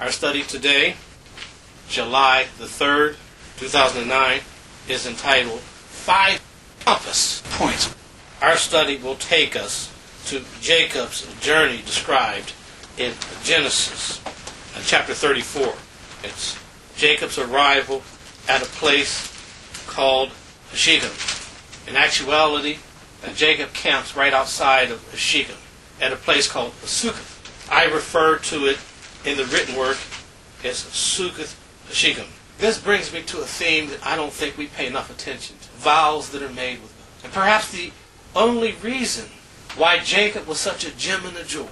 Our study today, July the 3rd, 2009, is entitled 5 Compass Points. Our study will take us to Jacob's journey described in Genesis chapter 34. It's Jacob's arrival at a place called Shechem. In actuality, Jacob camps right outside of Shechem at a place called Succoth. I refer to it in the written work as Succoth Shechem. This brings me to a theme that I don't think we pay enough attention to. Vows that are made with God. And perhaps the only reason why Jacob was such a gem and a jewel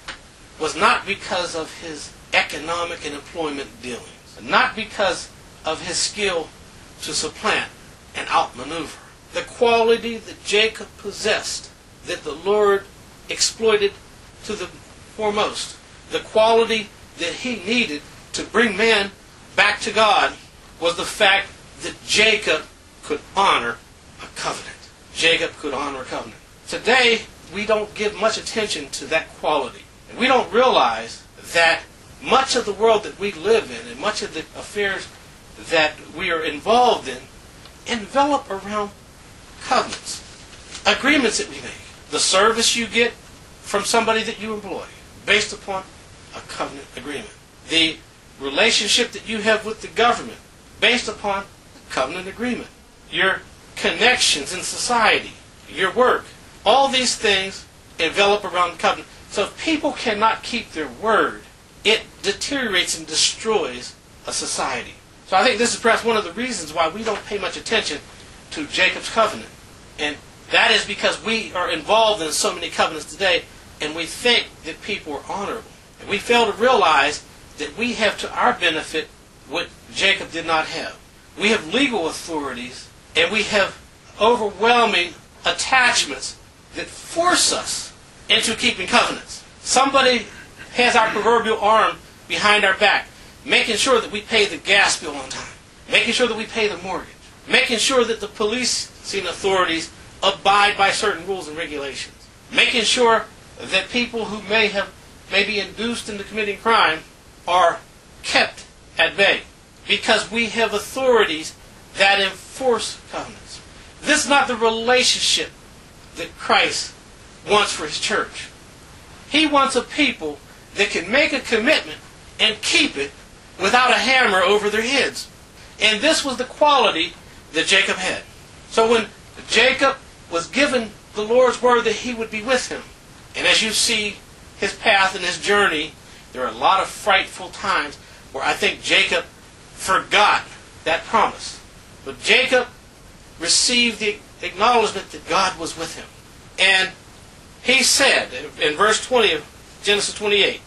was not because of his economic and employment dealings, not because of his skill to supplant and outmaneuver. The quality that Jacob possessed, that the Lord exploited to the foremost, the quality that he needed to bring man back to God, was the fact that Jacob could honor a covenant. Jacob could honor a covenant. Today, we don't give much attention to that quality. And we don't realize that much of the world that we live in and much of the affairs that we are involved in envelop around covenants, agreements that we make. The service you get from somebody that you employ, based upon a covenant agreement. The relationship that you have with the government, based upon a covenant agreement. Your connections in society, your work, all these things envelop around covenant. So if people cannot keep their word, it deteriorates and destroys a society. So I think this is perhaps one of the reasons why we don't pay much attention to Jacob's covenant. And that is because we are involved in so many covenants today, and we think that people are honorable. And we fail to realize that we have to our benefit what Jacob did not have. We have legal authorities, and we have overwhelming attachments that force us into keeping covenants. Somebody has our proverbial arm behind our back, making sure that we pay the gas bill on time, making sure that we pay the mortgage, making sure that the policing authorities abide by certain rules and regulations, making sure that people who may be induced into committing crime are kept at bay, because we have authorities that enforce covenants. This is not the relationship that Christ wants for His church. He wants a people that can make a commitment and keep it without a hammer over their heads. And this was the quality that Jacob had. So when Jacob was given the Lord's word that He would be with him, and as you see his path and his journey, there are a lot of frightful times where I think Jacob forgot that promise. But Jacob received the acknowledgement that God was with him. And he said, in verse 20 of Genesis 28,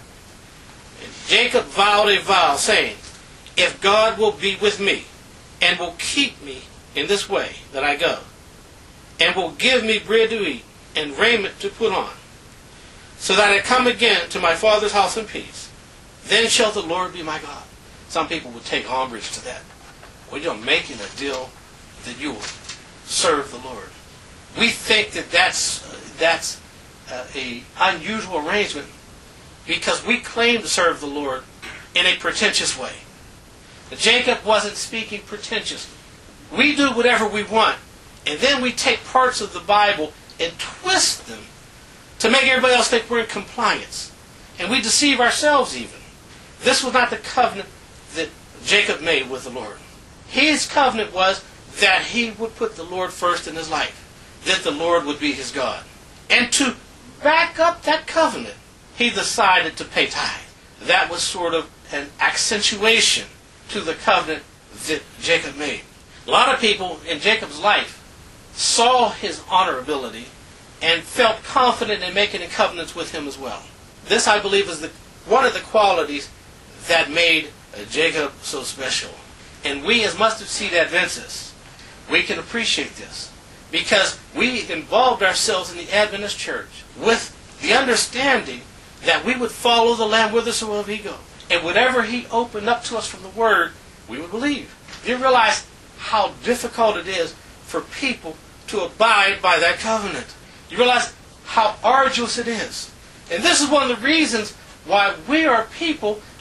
Jacob vowed a vow, saying, if God will be with me, and will keep me in this way that I go, and will give me bread to eat, and raiment to put on, so that I come again to my father's house in peace, then shall the Lord be my God. Some people would take umbrage to that. Well, you're making a deal that you will serve the Lord. We think that that's an unusual arrangement because we claim to serve the Lord in a pretentious way. Jacob wasn't speaking pretentiously. We do whatever we want, and then we take parts of the Bible and twist them to make everybody else think we're in compliance. And we deceive ourselves even. This was not the covenant that Jacob made with the Lord. His covenant was that he would put the Lord first in his life, that the Lord would be his God. And to back up that covenant, he decided to pay tithe. That was sort of an accentuation to the covenant that Jacob made. A lot of people in Jacob's life saw his honorability and felt confident in making covenants with him as well. This, I believe, is one of the qualities that made Jacob so special. And we, as Mustard Seed Adventists, we can appreciate this because we involved ourselves in the Adventist church with the understanding that we would follow the Lamb whithersoever He go. And whatever He opened up to us from the Word, we would believe. You realize how difficult it is for people to abide by that covenant. You realize how arduous it is. And this is one of the reasons why we are people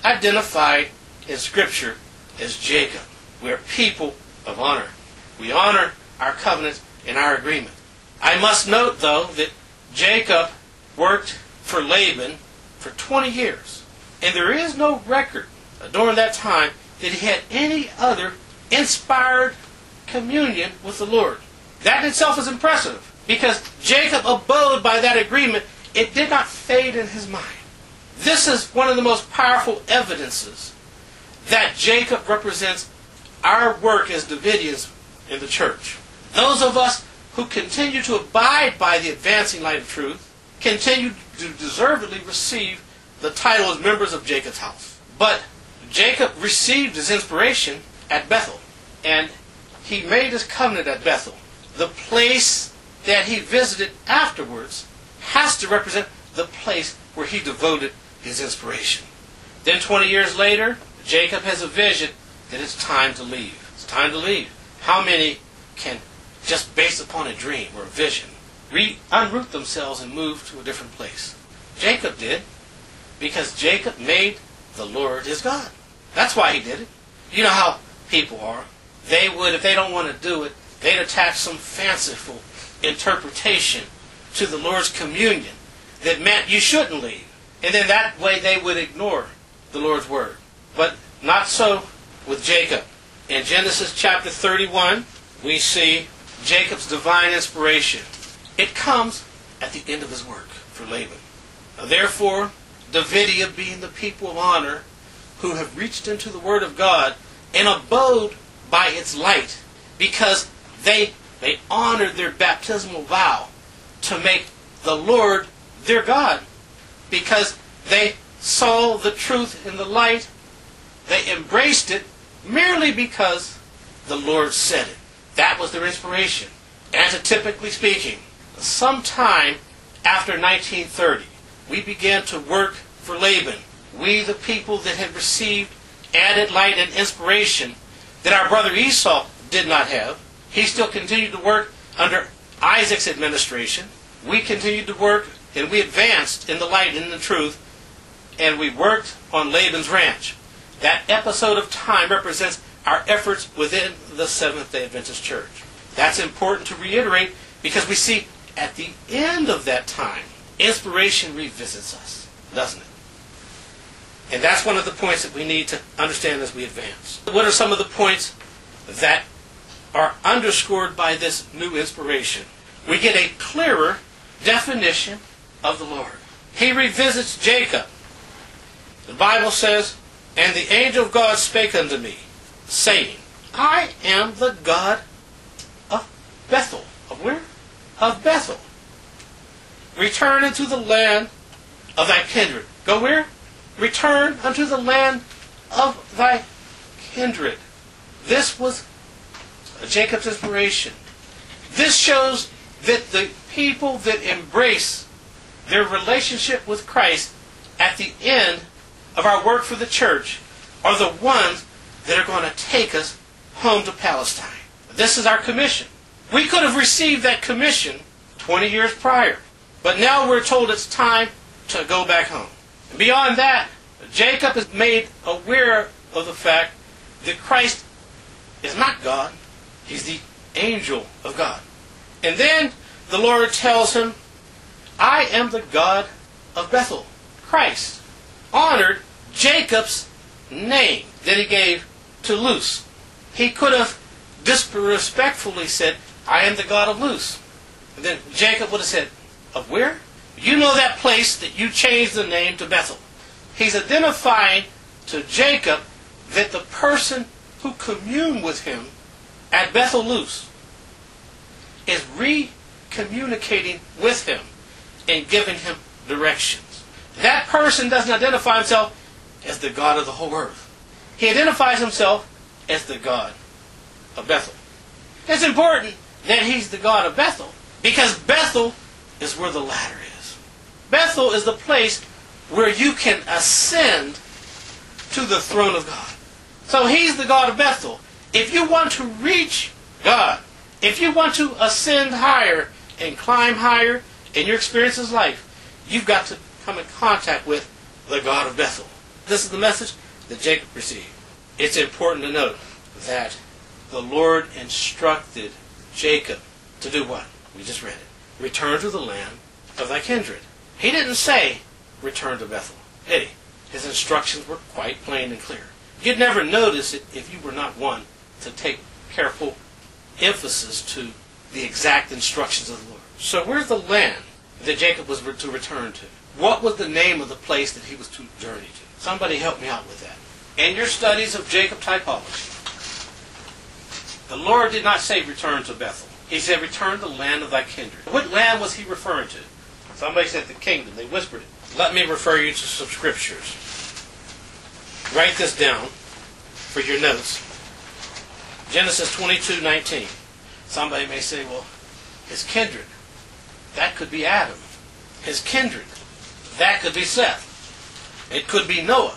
identified in Scripture as Jacob. We're people of honor. We honor our covenant and our agreement. I must note, though, that Jacob worked for Laban for 20 years. And there is no record during that time that he had any other inspired communion with the Lord. That in itself is impressive, because Jacob abode by that agreement. It did not fade in his mind. This is one of the most powerful evidences that Jacob represents our work as Davidians in the church. Those of us who continue to abide by the advancing light of truth continue to deservedly receive the title as members of Jacob's house. But Jacob received his inspiration at Bethel, and he made his covenant at Bethel. The place that he visited afterwards has to represent the place where he devoted his inspiration. Then 20 years later, Jacob has a vision that it's time to leave. It's time to leave. How many can, just based upon a dream or a vision, unroot themselves and move to a different place? Jacob did, because Jacob made the Lord his God. That's why he did it. You know how people are. They would, if they don't want to do it, they'd attach some fanciful interpretation to the Lord's communion that meant you shouldn't leave. And then that way they would ignore the Lord's word. But not so with Jacob. In Genesis chapter 31, we see Jacob's divine inspiration. It comes at the end of his work for Laban. Therefore, Davidia, being the people of honor who have reached into the word of God and abode by its light, because they honored their baptismal vow to make the Lord their God, because they saw the truth in the light. They embraced it merely because the Lord said it. That was their inspiration. Antitypically speaking, sometime after 1930, we began to work for Laban. We, the people that had received added light and inspiration that our brother Esau did not have. He still continued to work under Isaac's administration. We continued to work, and we advanced in the light and in the truth, and we worked on Laban's ranch. That episode of time represents our efforts within the Seventh-day Adventist Church. That's important to reiterate, because we see at the end of that time, inspiration revisits us, doesn't it? And that's one of the points that we need to understand as we advance. What are some of the points that are underscored by this new inspiration? We get a clearer definition of the Lord. He revisits Jacob. The Bible says, "And the angel of God spake unto me, saying, I am the God of Bethel." Of where? Of Bethel. "Return into the land of thy kindred." Go where? Return unto the land of thy kindred. This was Jacob's inspiration. This shows that the people that embrace their relationship with Christ at the end of our work for the church are the ones that are going to take us home to Palestine. This is our commission. We could have received that commission 20 years prior, but now we're told it's time to go back home. Beyond that, Jacob is made aware of the fact that Christ is not God. He's the angel of God. And then the Lord tells him, I am the God of Bethel. Christ honored Jacob's name that he gave to Luz. He could have disrespectfully said, I am the God of Luz. And then Jacob would have said, of where? You know that place that you changed the name to Bethel. He's identifying to Jacob that the person who communed with him at Bethel Luz is re-communicating with him and giving him directions. That person doesn't identify himself as the God of the whole earth. He identifies himself as the God of Bethel. It's important that he's the God of Bethel because Bethel is where the ladder is. Bethel is the place where you can ascend to the throne of God. So he's the God of Bethel. If you want to reach God, if you want to ascend higher and climb higher in your experience's life, you've got to come in contact with the God of Bethel. This is the message that Jacob received. It's important to note that the Lord instructed Jacob to do what? We just read it. Return to the land of thy kindred. He didn't say, return to Bethel, did he? His instructions were quite plain and clear. You'd never notice it if you were not one to take careful emphasis to the exact instructions of the Lord. So where's the land that Jacob was to return to? What was the name of the place that he was to journey to? Somebody help me out with that. In your studies of Jacob typology, the Lord did not say return to Bethel. He said return to the land of thy kindred. What land was he referring to? Somebody said the kingdom. They whispered it. Let me refer you to some scriptures. Write this down for your notes. Genesis 22:19. Somebody may say, well, his kindred, that could be Adam. His kindred, that could be Seth. It could be Noah.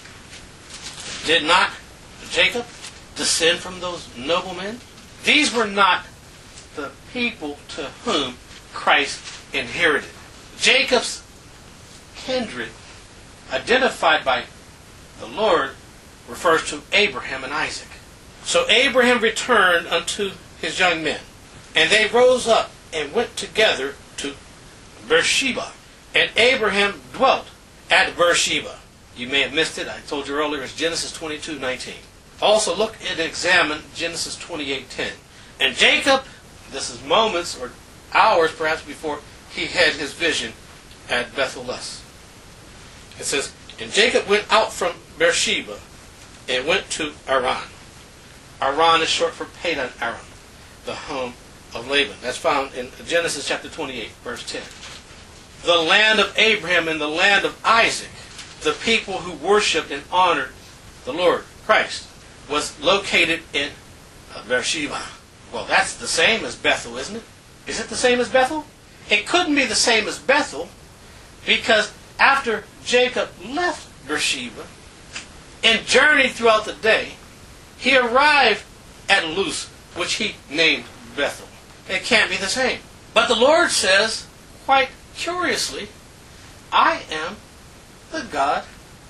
Did not Jacob descend from those noblemen? These were not the people to whom Christ inherited. Jacob's kindred, identified by the Lord, refers to Abraham and Isaac. So Abraham returned unto his young men, and they rose up and went together to Beersheba. And Abraham dwelt at Beersheba. You may have missed it. I told you earlier it's Genesis 22:19. Also look and examine Genesis 28:10. And Jacob, this is moments or hours perhaps before he had his vision at Beth-el-luz. It says, and Jacob went out from Beersheba and went to Aran. Aran is short for Padan Aram, the home of Laban. That's found in Genesis chapter 28, verse 10. The land of Abraham and the land of Isaac, the people who worshipped and honored the Lord Christ, was located in Beersheba. Well, that's the same as Bethel, isn't it? Is it the same as Bethel? It couldn't be the same as Bethel, because after Jacob left Beersheba and journeyed throughout the day, he arrived at Luz, which he named Bethel. It can't be the same. But the Lord says, quite curiously, I am the God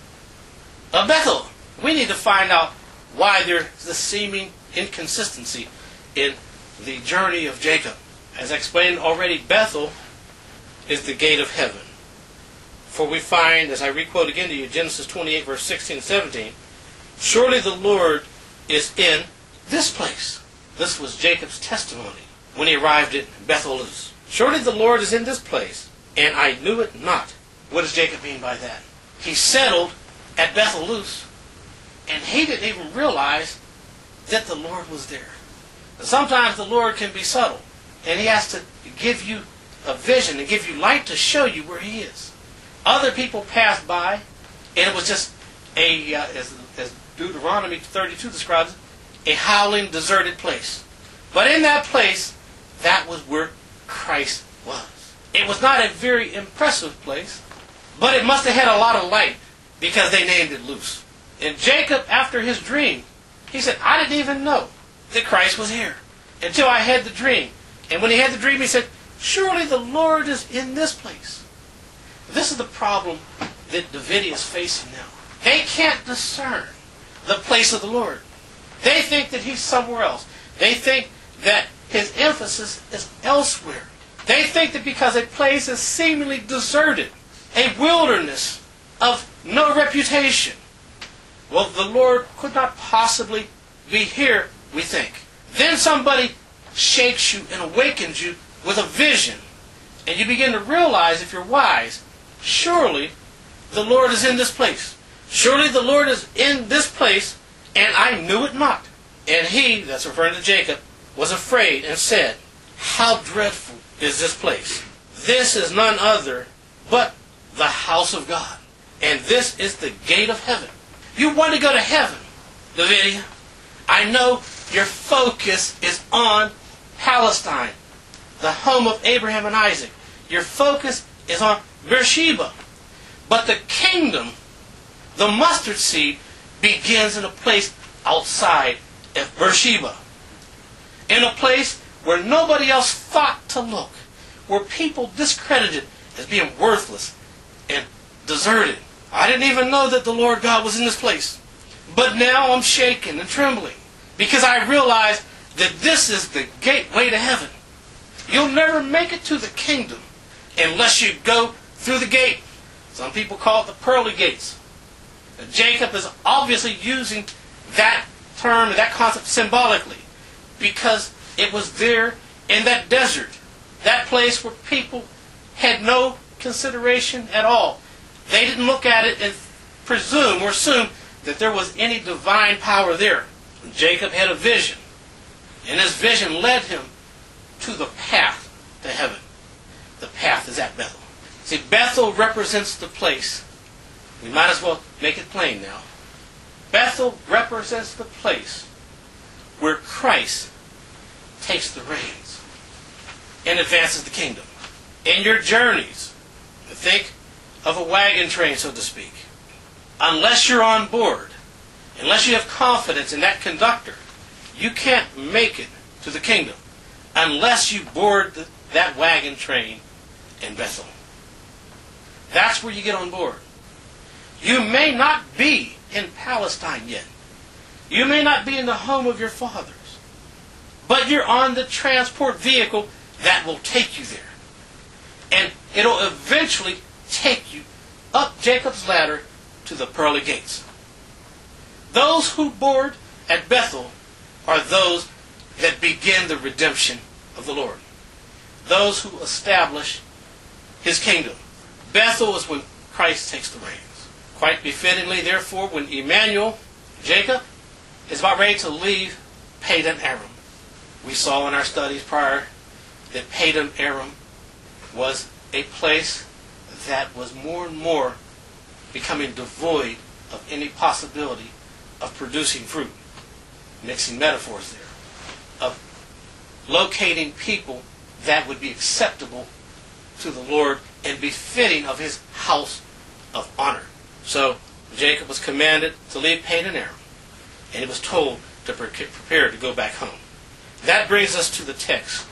of Bethel. We need to find out why there's the seeming inconsistency in the journey of Jacob. As I explained already, Bethel is the gate of heaven. For we find, as I requote again to you, Genesis 28, verse 16 and 17, surely the Lord is in this place. This was Jacob's testimony when he arrived at Beth-el-luz. Surely the Lord is in this place, and I knew it not. What does Jacob mean by that? He settled at Beth-el-luz, and he didn't even realize that the Lord was there. Sometimes the Lord can be subtle, and he has to give you a vision and give you light to show you where he is. Other people passed by, and it was just as Deuteronomy 32 describes it, a howling, deserted place. But in that place, that was where Christ was. It was not a very impressive place, but it must have had a lot of light because they named it Luz. And Jacob, after his dream, he said, I didn't even know that Christ was here until I had the dream. And when he had the dream, he said, surely the Lord is in this place. This is the problem that Davidia is facing now. They can't discern the place of the Lord. They think that he's somewhere else. They think that his emphasis is elsewhere. They think that because a place is seemingly deserted, a wilderness of no reputation, well, the Lord could not possibly be here, we think. Then somebody shakes you and awakens you with a vision, and you begin to realize, if you're wise, surely the Lord is in this place. Surely the Lord is in this place, and I knew it not. And he, that's referring to Jacob, was afraid and said, how dreadful is this place? This is none other but the house of God. And this is the gate of heaven. You want to go to heaven, Davidia. I know your focus is on Palestine, the home of Abraham and Isaac. Your focus is on Beersheba. But the kingdom, the mustard seed, begins in a place outside of Beersheba. In a place where nobody else thought to look. Where people discredited as being worthless and deserted. I didn't even know that the Lord God was in this place. But now I'm shaking and trembling because I realize that this is the gateway to heaven. You'll never make it to the kingdom unless you go through the gate. Some people call it the pearly gates. Now, Jacob is obviously using that term, that concept symbolically, because it was there in that desert, that place where people had no consideration at all. They didn't look at it and presume or assume that there was any divine power there. Jacob had a vision, and his vision led him to the path to heaven. The path is at Bethel. See, Bethel represents the place. We might as well make it plain now. Bethel represents the place where Christ takes the reins and advances the kingdom. In your journeys, think of a wagon train, so to speak. Unless you're on board, unless you have confidence in that conductor, you can't make it to the kingdom unless you board that wagon train in Bethel. That's where you get on board. You may not be in Palestine yet. You may not be in the home of your fathers. But you're on the transport vehicle that will take you there. And it'll eventually take you up Jacob's ladder to the pearly gates. Those who board at Bethel are those that begin the redemption of the Lord. Those who establish His kingdom. Bethel is when Christ takes the reins. Quite befittingly, therefore, when Emmanuel, Jacob, is about ready to leave Padan Aram. We saw in our studies prior that Padan Aram was a place that was more and more becoming devoid of any possibility of producing fruit. Mixing metaphors there. Of locating people that would be acceptable to the Lord and befitting of His house of honor. So Jacob was commanded to leave Padan Aram, and he was told to prepare to go back home. That brings us to the text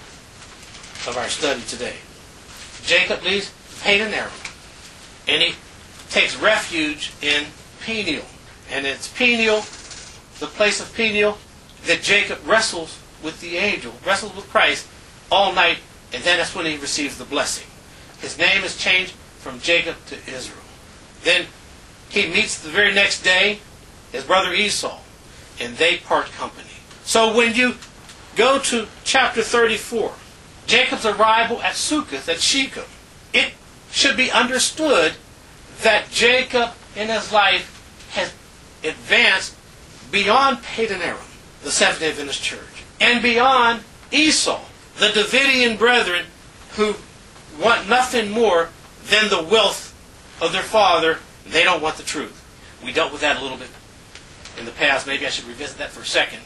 of our study today. Jacob leaves Padan Aram, and he takes refuge in Peniel. And it's Peniel, the place of Peniel, that Jacob wrestles with the angel, wrestles with Christ all night, and then that's when he receives the blessing. His name is changed from Jacob to Israel. Then he meets the very next day his brother Esau, and they part company. So when you go to chapter 34, Jacob's arrival at Succoth, at Shechem, it should be understood that Jacob in his life has advanced beyond Padan Aram, the Seventh-day Adventist Church, and beyond Esau, the Davidian brethren who want nothing more than the wealth of their father. They don't want the truth. We dealt with that a little bit in the past. Maybe I should revisit that for a second.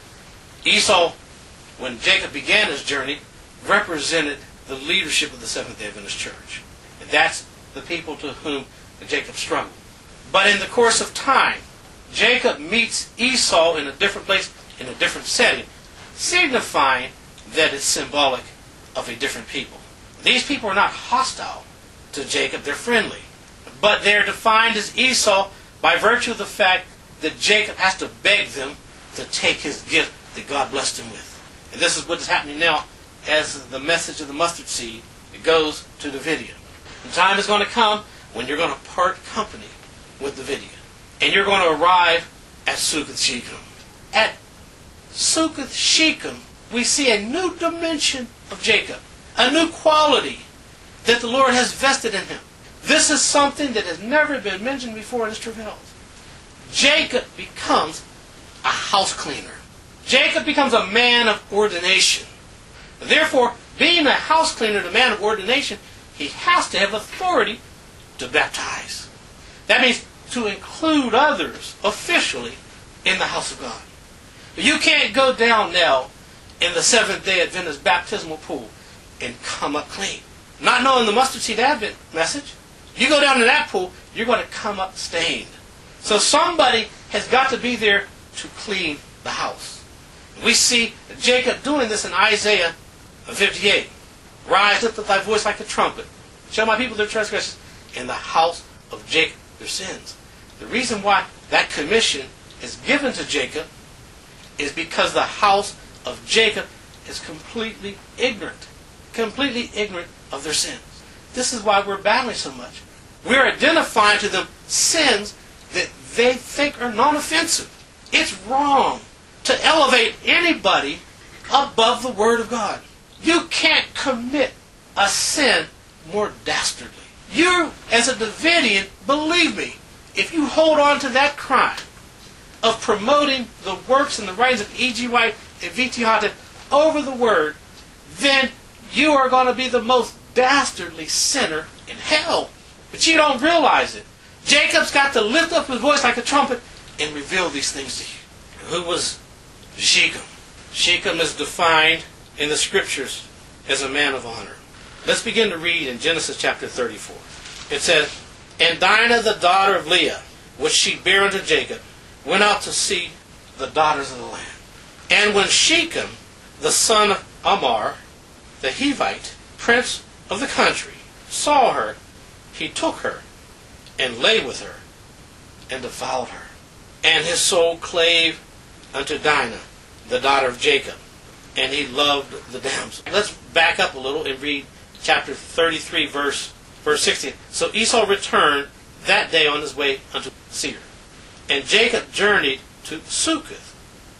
Esau, when Jacob began his journey, represented the leadership of the Seventh-day Adventist Church. And that's the people to whom Jacob struggled. But in the course of time, Jacob meets Esau in a different place, in a different setting, signifying that it's symbolic of a different people. These people are not hostile to Jacob, they're friendly. But they're defined as Esau by virtue of the fact that Jacob has to beg them to take his gift that God blessed him with. And this is what is happening now as the message of the mustard seed goes to Davidia. The time is going to come when you're going to part company with Davidia. And you're going to arrive at Succoth Shechem. At Succoth Shechem, we see a new dimension of Jacob. A new quality that the Lord has vested in him. This is something that has never been mentioned before in his travails. Jacob becomes a house cleaner. Jacob becomes a man of ordination. Therefore, being a house cleaner, the man of ordination, he has to have authority to baptize. That means to include others officially in the house of God. You can't go down now in the Seventh-day Adventist baptismal pool and come up clean. Not knowing the mustard seed Advent message, you go down to that pool, you're going to come up stained. So somebody has got to be there to clean the house. We see Jacob doing this in Isaiah 58. Rise, lift up thy voice like a trumpet. Show my people their transgressions in the house of Jacob. their sins. The reason why that commission is given to Jacob is because the house of Jacob is completely ignorant of their sins. This is why we're battling so much. We're identifying to them sins that they think are non-offensive. It's wrong to elevate anybody above the Word of God. You can't commit a sin more dastardly. You, as a Davidian, believe me, if you hold on to that crime of promoting the works and the writings of E.G. White and V.T. Houghton over the Word, then you are going to be the most dastardly sinner in hell. But you don't realize it. Jacob's got to lift up his voice like a trumpet and reveal these things to you. Who was Shechem? Shechem is defined in the Scriptures as a man of honor. Let's begin to read in Genesis chapter 34. It says, And Dinah the daughter of Leah, which she bare unto Jacob, went out to see the daughters of the land. And when Shechem, the son of Hamor, the Hivite, prince of the country, saw her, he took her, and lay with her, and defiled her. And his soul clave unto Dinah, the daughter of Jacob, and he loved the damsel. Let's back up a little and read chapter 33, verse 16. So Esau returned that day on his way unto Seir. And Jacob journeyed to Succoth,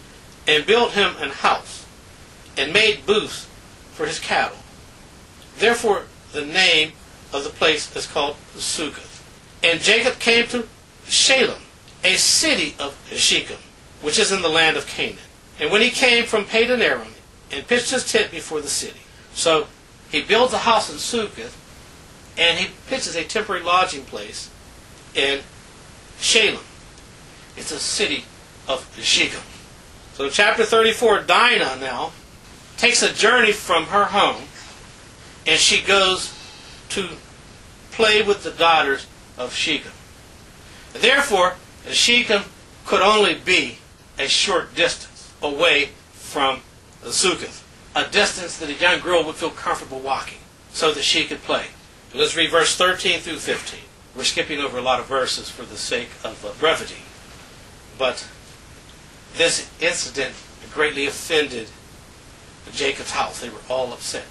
and built him an house, and made booths for his cattle. Therefore the name of the place is called Succoth. And Jacob came to Shalem, a city of Shechem, which is in the land of Canaan. And when he came from Padan Aram, and pitched his tent before the city. So he builds a house in Succoth, and he pitches a temporary lodging place in Shalem. It's a city of Shechem. So chapter 34, Dinah now takes a journey from her home, and she goes to play with the daughters of Shechem. Therefore, Shechem could only be a short distance away from Succoth, a distance that a young girl would feel comfortable walking so that she could play. Let's read verse 13 through 15. We're skipping over a lot of verses for the sake of brevity. But this incident greatly offended Jacob's house. They were all upset.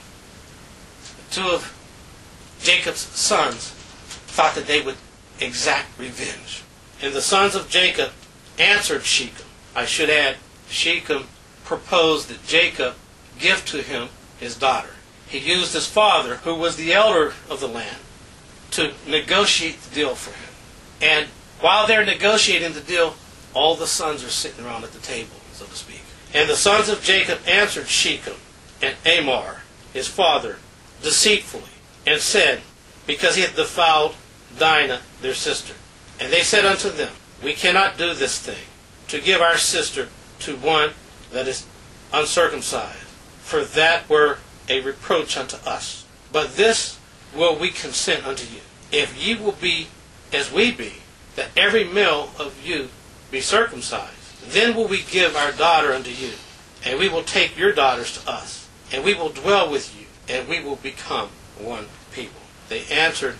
Two of Jacob's sons thought that they would exact revenge. And the sons of Jacob answered Shechem. I should add, Shechem proposed that Jacob give to him his daughter. He used his father, who was the elder of the land, to negotiate the deal for him. And while they're negotiating the deal, all the sons are sitting around at the table, so to speak. And the sons of Jacob answered Shechem and Hamor, his father, deceitfully, and said, because he had defiled Dinah, their sister. And they said unto them, we cannot do this thing, to give our sister to one that is uncircumcised, for that were a reproach unto us. But this will we consent unto you, if ye will be as we be, that every male of you be circumcised. Then will we give our daughter unto you, and we will take your daughters to us, and we will dwell with you, and we will become one people. They answered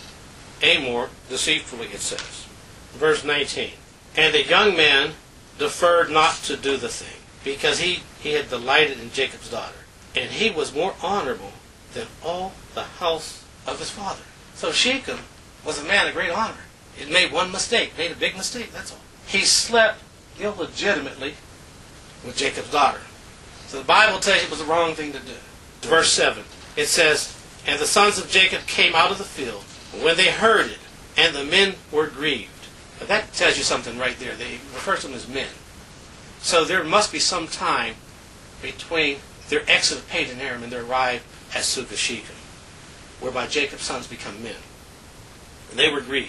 Hamor deceitfully, it says. Verse 19. And the young man deferred not to do the thing, because he had delighted in Jacob's daughter, and he was more honorable than all the house of his father. So Shechem was a man of great honor. He made one mistake, made a big mistake, that's all. He slept illegitimately with Jacob's daughter. So the Bible tells you it was the wrong thing to do. Verse 7, it says, And the sons of Jacob came out of the field, when they heard it, and the men were grieved. Now that tells you something right there. They refer to them as men. So there must be some time between their exit of Padan Aram and their arrival at Succoth Shechem, whereby Jacob's sons become men. And they were grieved,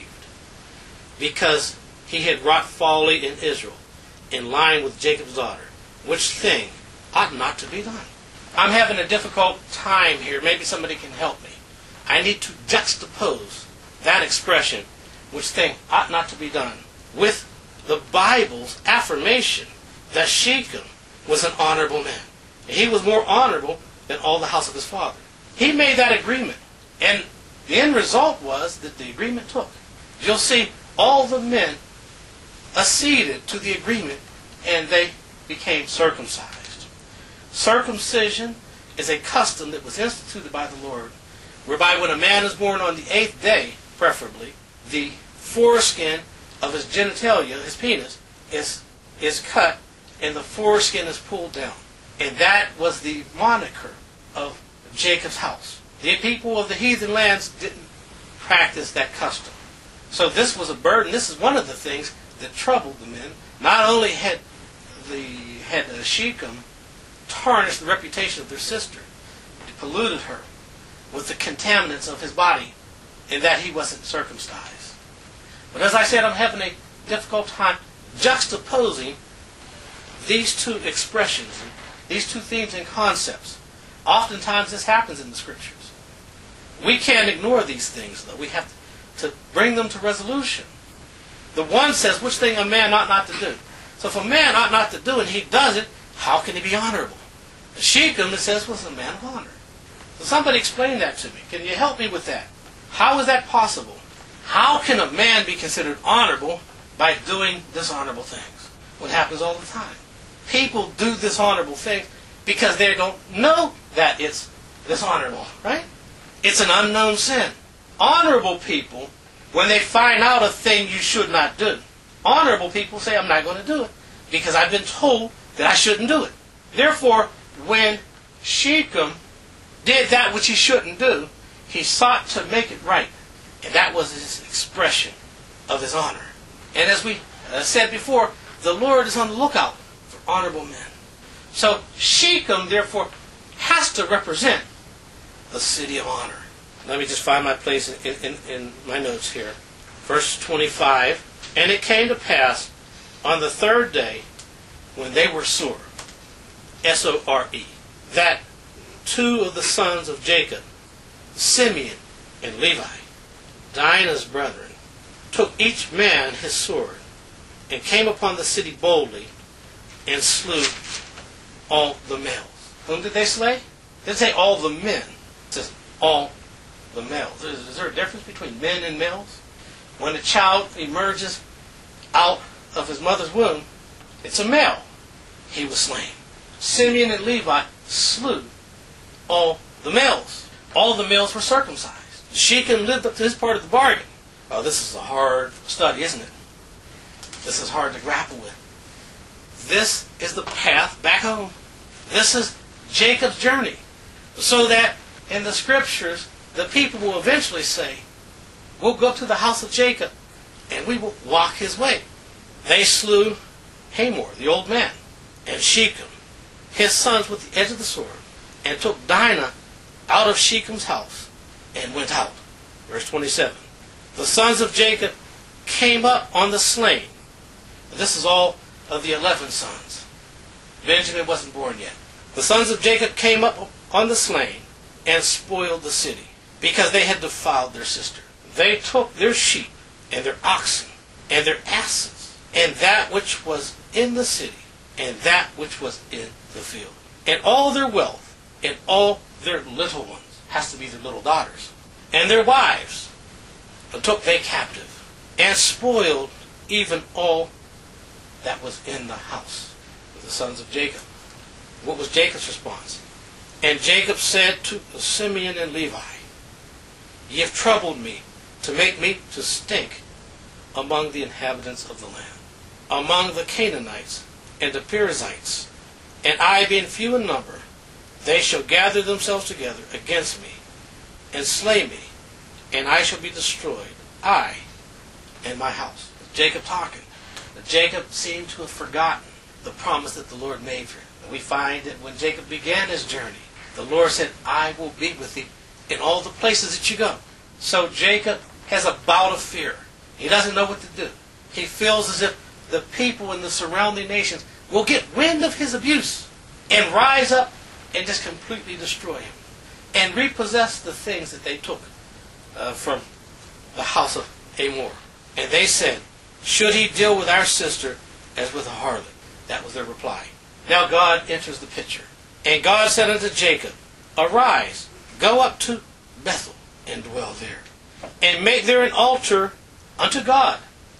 because he had wrought folly in Israel, in lying with Jacob's daughter, which thing ought not to be done. I'm having a difficult time here. Maybe somebody can help me. I need to juxtapose that expression, which thing ought not to be done, with the Bible's affirmation that Shechem was an honorable man. He was more honorable than all the house of his father. He made that agreement, and the end result was that the agreement took. You'll see all the men acceded to the agreement, and they became circumcised. Circumcision is a custom that was instituted by the Lord, whereby when a man is born on the 8th day, preferably, the foreskin of his genitalia, his penis, is cut, and the foreskin is pulled down. And that was the moniker of Jacob's house. The people of the heathen lands didn't practice that custom. So this was a burden. This is one of the things that troubled the men. Not only had Shechem tarnished the reputation of their sister, it polluted her with the contaminants of his body, in that he wasn't circumcised. But as I said, I'm having a difficult time juxtaposing these two expressions, these two themes and concepts. Oftentimes this happens in the Scriptures. We can't ignore these things, though. We have to bring them to resolution. The one says which thing a man ought not to do. So if a man ought not to do and he does it, how can he be honorable? The Shechem, it says, was a man of honor. So somebody explain that to me. Can you help me with that? How is that possible? How can a man be considered honorable by doing dishonorable things? What happens all the time. People do dishonorable things because they don't know that it's dishonorable, right? It's an unknown sin. Honorable people, when they find out a thing you should not do, honorable people say, I'm not going to do it because I've been told that I shouldn't do it. Therefore, when Shechem did that which he shouldn't do, he sought to make it right. And that was his expression of his honor. And as we said before, the Lord is on the lookout for honorable men. So Shechem, therefore, has to represent the city of honor. Let me just find my place in my notes here. Verse 25, and it came to pass on the 3rd day, when they were sore, S-O-R-E, that 2 of the sons of Jacob, Simeon and Levi, Dinah's brethren, took each man his sword, and came upon the city boldly, and slew all the males. Whom did they slay? It didn't say all the men. It says all the males. Is there a difference between men and males? When a child emerges out of his mother's womb, it's a male. He was slain. Simeon and Levi slew all the males. All the males were circumcised. Shechem lived up to his part of the bargain. Oh, this is a hard study, isn't it? This is hard to grapple with. This is the path back home. This is Jacob's journey. So that in the Scriptures, the people will eventually say, we'll go to the house of Jacob and we will walk his way. They slew Hamor, the old man, and Shechem, his sons, with the edge of the sword, and took Dinah out of Shechem's house and went out. Verse 27. The sons of Jacob came up on the slain. This is all of the 11 sons. Benjamin wasn't born yet. The sons of Jacob came up on the slain and spoiled the city, because they had defiled their sister. They took their sheep and their oxen and their asses, and that which was in the city, and that which was in the field, and all their wealth, and all their little ones, has to be their little daughters, and their wives, and took they captive, and spoiled even all that was in the house of the sons of Jacob. What was Jacob's response? And Jacob said to Simeon and Levi, ye have troubled me to make me to stink among the inhabitants of the land, among the Canaanites and the Perizzites, and I being few in number, they shall gather themselves together against me, and slay me, and I shall be destroyed, I and my house. Jacob talking. Jacob seemed to have forgotten the promise that the Lord made for him. And we find that when Jacob began his journey, the Lord said, I will be with thee in all the places that you go. So Jacob has a bout of fear. He doesn't know what to do. He feels as if the people in the surrounding nations will get wind of his abuse and rise up and just completely destroy him and repossess the things that they took from the house of Hamor. And they said, should he deal with our sister as with a harlot? That was their reply. Now God enters the picture. And God said unto Jacob, arise, go up to Bethel, and dwell there, and make there an altar unto God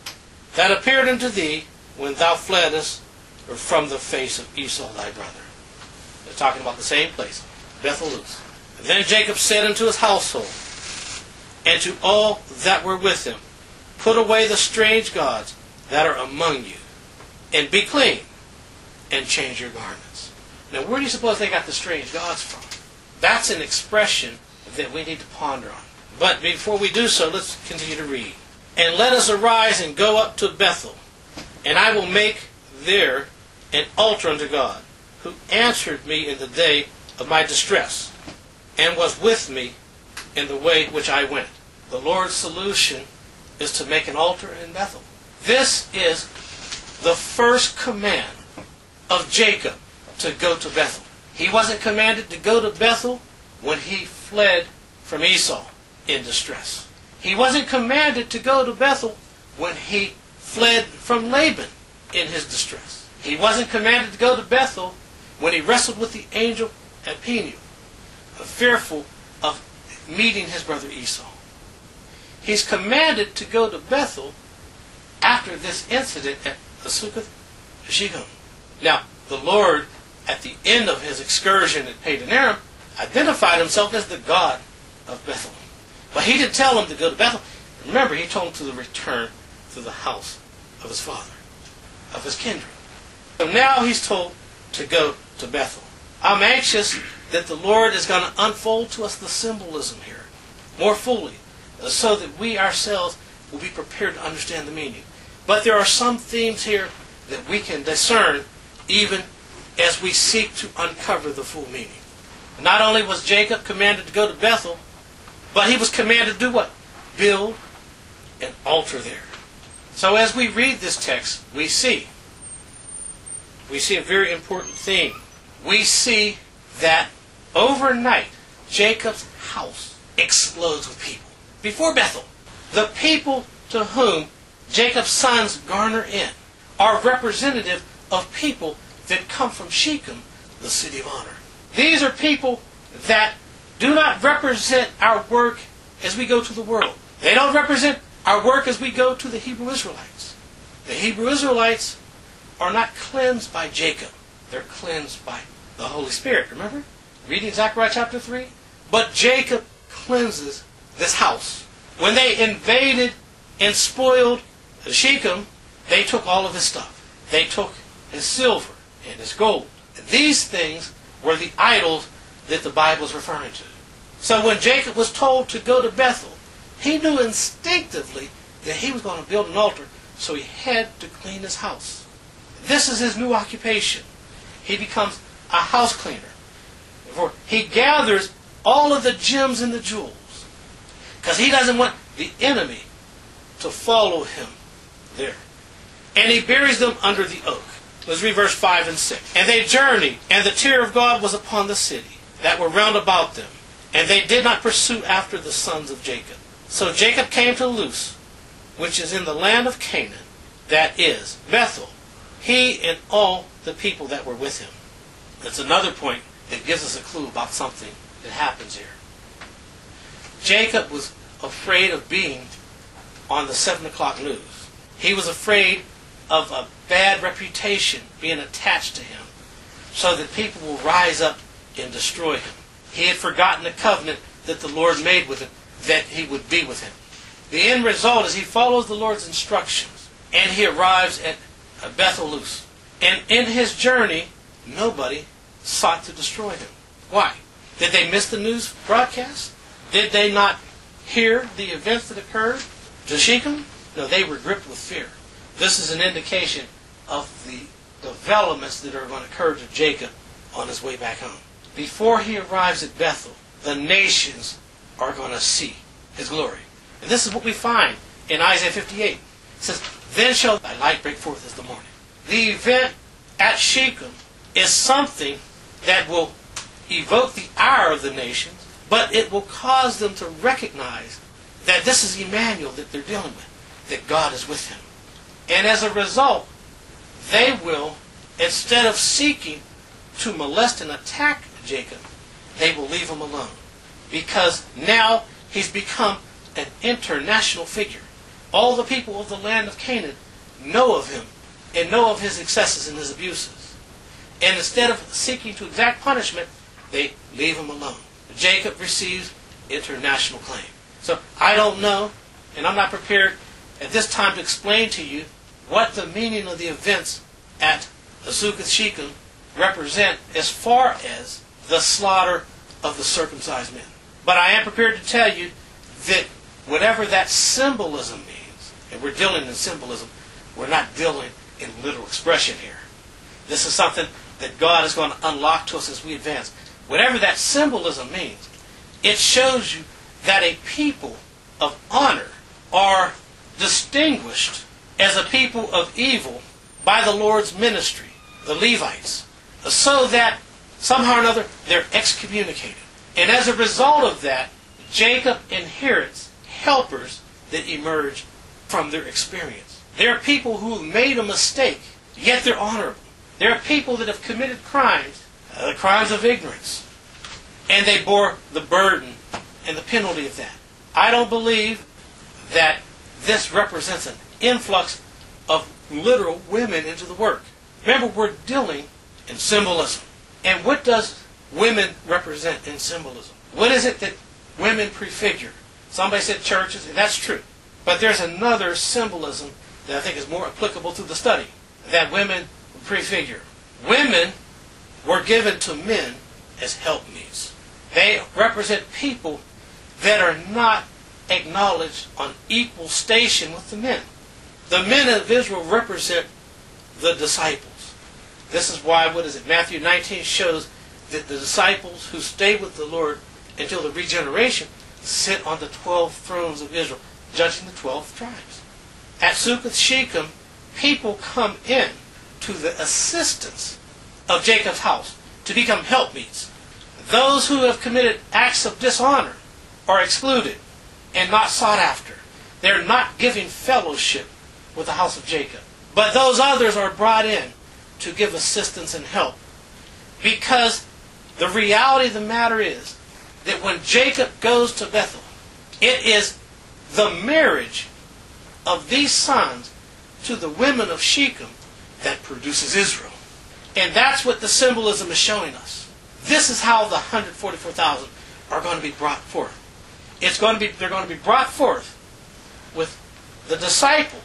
that appeared unto thee when thou fleddest from the face of Esau thy brother. They're talking about the same place, Bethel Luz. Then Jacob said unto his household, and to all that were with him, put away the strange gods that are among you, and be clean, and change your garments. Now, where do you suppose they got the strange gods from? That's an expression that we need to ponder on. But before we do so, let's continue to read. And let us arise and go up to Bethel, and I will make there an altar unto God, who answered me in the day of my distress, and was with me in the way which I went. The Lord's solution is to make an altar in Bethel. This is the first command of Jacob to go to Bethel. He wasn't commanded to go to Bethel when he fled from Esau in distress. He wasn't commanded to go to Bethel when he fled from Laban in his distress. He wasn't commanded to go to Bethel when he wrestled with the angel at Peniel, fearful of meeting his brother Esau. He's commanded to go to Bethel after this incident at the Succoth Shechem. Now, the Lord, at the end of his excursion at Padan Aram, identified himself as the God of Bethel. But he didn't tell him to go to Bethel. Remember, he told him to return to the house of his father, of his kindred. So now he's told to go to Bethel. I'm anxious that the Lord is going to unfold to us the symbolism here more fully, so that we ourselves will be prepared to understand the meaning. But there are some themes here that we can discern even as we seek to uncover the full meaning. Not only was Jacob commanded to go to Bethel, but he was commanded to do what? Build an altar there. So as we read this text, we see a very important theme. We see that overnight, Jacob's house explodes with people. Before Bethel, the people to whom Jacob's sons garner in are representative of people that come from Shechem, the city of honor. These are people that do not represent our work as we go to the world. They don't represent our work as we go to the Hebrew Israelites. The Hebrew Israelites are not cleansed by Jacob. They're cleansed by the Holy Spirit. Remember? Reading Zechariah chapter 3. But Jacob cleanses this house. When they invaded and spoiled Shechem, they took all of his stuff. They took his silver and his gold. And these things were the idols that the Bible is referring to. So when Jacob was told to go to Bethel, he knew instinctively that he was going to build an altar, so he had to clean his house. This is his new occupation. He becomes a house cleaner. He gathers all of the gems and the jewels, because he doesn't want the enemy to follow him there. And he buries them under the oak. Let's read verse 5 and 6. And they journeyed, and the tear of God was upon the city that were round about them, and they did not pursue after the sons of Jacob. So Jacob came to Luz, which is in the land of Canaan, that is, Bethel, he and all the people that were with him. That's another point that gives us a clue about something that happens here. Jacob was afraid of being on the 7 o'clock news. He was afraid of a bad reputation being attached to him, so that people will rise up and destroy him. He had forgotten the covenant that the Lord made with him, that he would be with him. The end result is he follows the Lord's instructions, and he arrives at Bethel Luz. And in his journey, nobody sought to destroy him. Why? Did they miss the news broadcast? Did they not hear the events that occurred to Shechem? No, they were gripped with fear. This is an indication of the developments that are going to occur to Jacob on his way back home. Before he arrives at Bethel, the nations are going to see his glory. And this is what we find in Isaiah 58. It says, "Then shall thy light break forth as the morning." The event at Shechem is something that will evoke the ire of the nations, but it will cause them to recognize that this is Emmanuel that they're dealing with, that God is with him. And as a result, they will, instead of seeking to molest and attack Jacob, they will leave him alone. Because now he's become an international figure. All the people of the land of Canaan know of him and know of his excesses and his abuses. And instead of seeking to exact punishment, they leave him alone. Jacob receives international claim. So I don't know, and I'm not prepared at this time to explain to you what the meaning of the events at Azukath Shechem represent as far as the slaughter of the circumcised men. But I am prepared to tell you that whatever that symbolism means, and we're dealing in symbolism, we're not dealing in literal expression here. This is something that God is going to unlock to us as we advance. Whatever that symbolism means, it shows you that a people of honor are distinguished as a people of evil by the Lord's ministry, the Levites, so that somehow or another they're excommunicated. And as a result of that, Jacob inherits helpers that emerge from their experience. There are people who have made a mistake, yet they're honorable. There are people that have committed crimes, the crimes of ignorance, and they bore the burden and the penalty of that. I don't believe that this represents an influx of literal women into the work. Remember, we're dealing in symbolism. And what does women represent in symbolism? What is it that women prefigure? Somebody said churches, and that's true. But there's another symbolism that I think is more applicable to the study, that women prefigure. Women were given to men as helpmeets. They represent people that are not acknowledged on equal station with the men. The men of Israel represent the disciples. This is why, Matthew 19 shows that the disciples who stay with the Lord until the regeneration sit on the 12 thrones of Israel, judging the 12 tribes. At Succoth Shechem, people come in to the assistance of Jacob's house to become helpmeets. Those who have committed acts of dishonor are excluded and not sought after. They're not giving fellowship with the house of Jacob. But those others are brought in to give assistance and help. Because the reality of the matter is that when Jacob goes to Bethel, it is the marriage of these sons to the women of Shechem that produces Israel. And that's what the symbolism is showing us. This is how the 144,000 are going to be brought forth. They're going to be brought forth with the disciples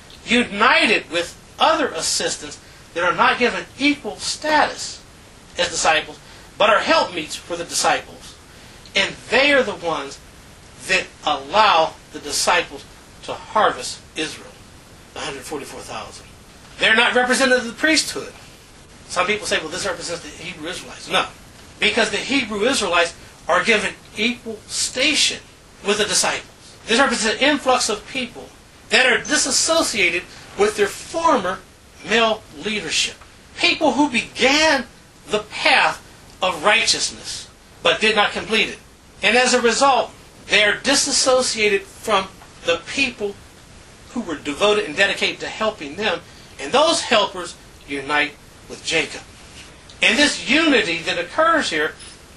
united with other assistants that are not given equal status as disciples, but are helpmeets for the disciples. And they are the ones that allow the disciples to harvest Israel, the 144,000. They're not representative of the priesthood. Some people say, well, this represents the Hebrew Israelites. No, because the Hebrew Israelites are given equal station with the disciples. This represents an influx of people that are disassociated with their former male leadership. People who began the path of righteousness but did not complete it. And as a result, they are disassociated from the people who were devoted and dedicated to helping them. And those helpers unite with Jacob. And this unity that occurs here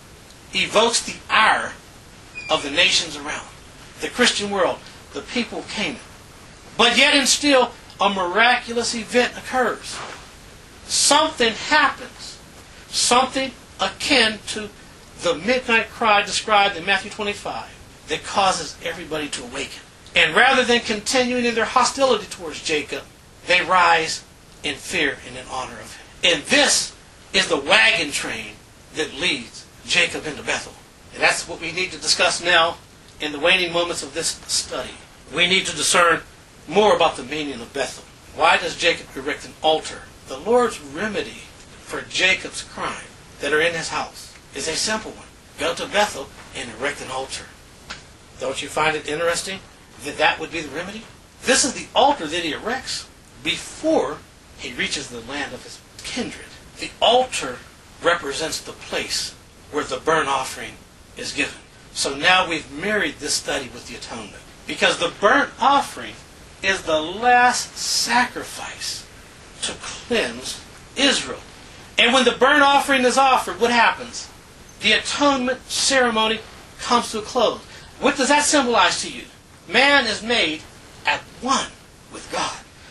evokes the ire of the nations around, the Christian world, the people of Canaan. But yet and still, a miraculous event occurs. Something happens. Something akin to the midnight cry described in Matthew 25 that causes everybody to awaken. And rather than continuing in their hostility towards Jacob, they rise in fear and in honor of him. And this is the wagon train that leads Jacob into Bethel. And that's what we need to discuss now in the waning moments of this study. We need to discern more about the meaning of Bethel. Why does Jacob erect an altar? The Lord's remedy for Jacob's crime that are in his house is a simple one. Go to Bethel and erect an altar. Don't you find it interesting that that would be the remedy? This is the altar that he erects before he reaches the land of his kindred. The altar represents the place where the burnt offering is given. So now we've married this study with the atonement. Because the burnt offering is the last sacrifice to cleanse Israel. And when the burnt offering is offered, what happens? The atonement ceremony comes to a close. What does that symbolize to you? Man is made at one with God.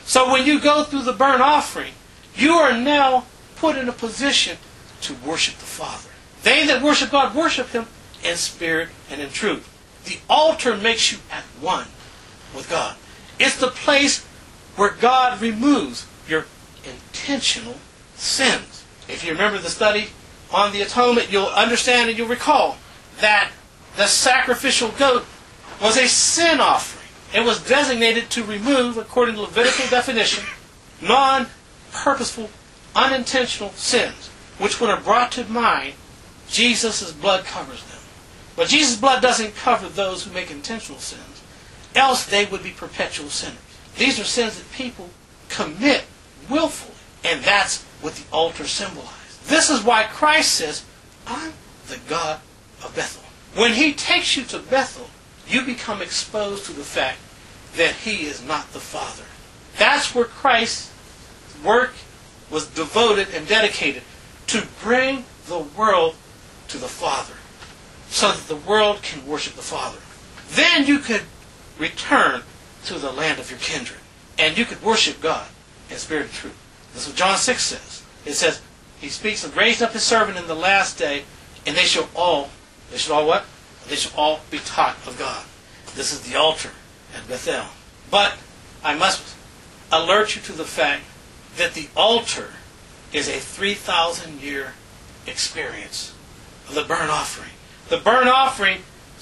So when you go through the burnt offering, you are now put in a position to worship the Father. They that worship God worship Him in spirit and in truth. The altar makes you at one with God. It's the place where God removes your intentional sins. If you remember the study on the atonement, you'll understand and you'll recall that the sacrificial goat was a sin offering. It was designated to remove, according to Levitical definition, non-purposeful, unintentional sins, which would have brought to mind Jesus' blood covers them. But Jesus' blood doesn't cover those who make intentional sins, else they would be perpetual sinners. These are sins that people commit willfully, and that's what the altar symbolizes. This is why Christ says, I'm the God of Bethel. When He takes you to Bethel, you become exposed to the fact that He is not the Father. That's where Christ's work was devoted and dedicated, to bring the world to the Father, so that the world can worship the Father. Then you could return to the land of your kindred, and you could worship God in spirit and truth. This is what John 6 says. It says, He speaks of raised up His servant in the last day, and they shall all what? They shall all be taught of God. This is the altar at Bethel. But I must alert you to the fact that the altar is a 3,000-year experience of the burnt offering. The burnt offering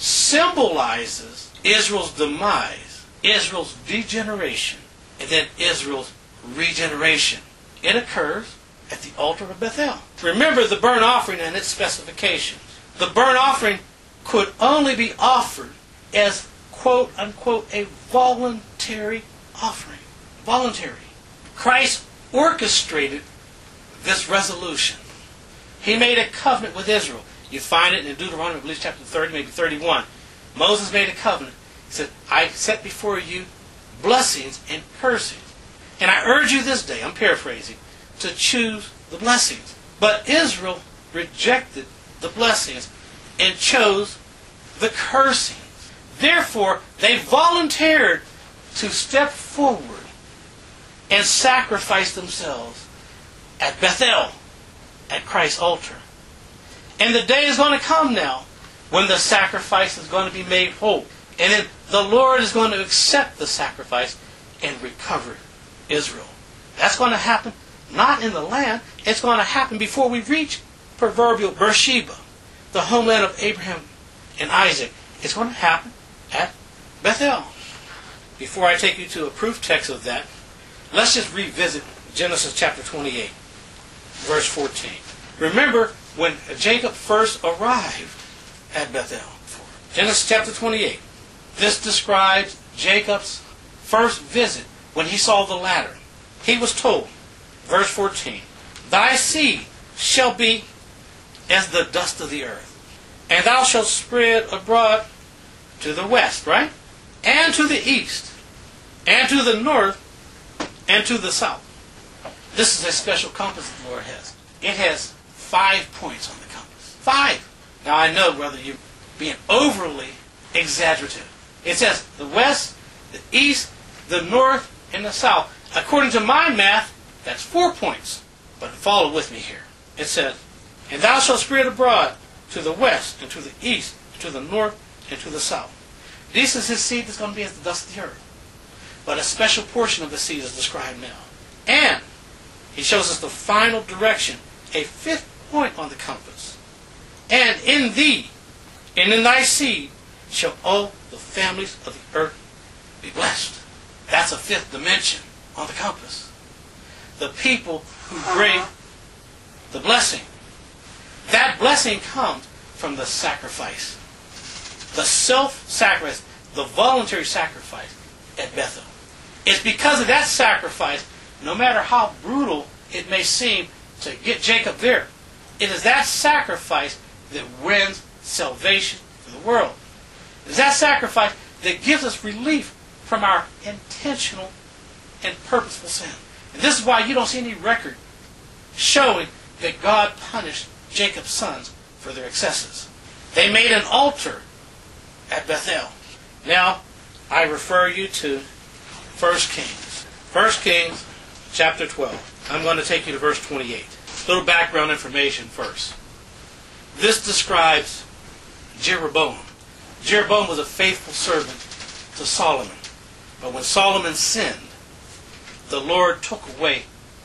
symbolizes Israel's demise, Israel's degeneration, and then Israel's regeneration. It occurs at the altar of Bethel. Remember the burnt offering and its specifications. The burnt offering could only be offered as, quote unquote, a voluntary offering. Voluntary. Christ orchestrated this resolution. He made a covenant with Israel. You find it in Deuteronomy, I believe, chapter 30, maybe 31. Moses made a covenant. He said, I set before you blessings and cursings. And I urge you this day, I'm paraphrasing, to choose the blessings. But Israel rejected the blessings and chose the cursings. Therefore, they volunteered to step forward and sacrifice themselves at Bethel, at Christ's altar. And the day is going to come now when the sacrifice is going to be made whole. And then the Lord is going to accept the sacrifice and recover Israel. That's going to happen not in the land. It's going to happen before we reach proverbial Beersheba, the homeland of Abraham and Isaac. It's going to happen at Bethel. Before I take you to a proof text of that, let's just revisit Genesis chapter 28, verse 14. Remember when Jacob first arrived at Bethel. Genesis chapter 28. This describes Jacob's first visit when he saw the ladder. He was told, verse 14, Thy seed shall be as the dust of the earth, and thou shalt spread abroad to the west, right? And to the east, and to the north, and to the south. This is a special compass the Lord has. It has 5 points on the compass. 5! Now I know, brother, you're being overly exaggerative. It says the west, the east, the north, and the south. According to my math, that's 4 points. But follow with me here. It says, And thou shalt spread abroad to the west, and to the east, and to the north, and to the south. This is his seed that's going to be as the dust of the earth. But a special portion of the seed is described now. And he shows us the final direction, a 5th point on the compass. And in thee, and in thy seed, shall all the families of the earth be blessed. That's a 5th dimension on the compass. The people who bring the blessing. That blessing comes from the sacrifice. The self-sacrifice, the voluntary sacrifice at Bethel. It's because of that sacrifice, no matter how brutal it may seem to get Jacob there, it is that sacrifice that wins salvation for the world. It is that sacrifice that gives us relief from our intentional and purposeful sin. And this is why you don't see any record showing that God punished Jacob's sons for their excesses. They made an altar at Bethel. Now, I refer you to 1 Kings. 1 Kings chapter 12. I'm going to take you to verse 28. A little background information first. This describes Jeroboam. Jeroboam was a faithful servant to Solomon. But when Solomon sinned, the Lord took away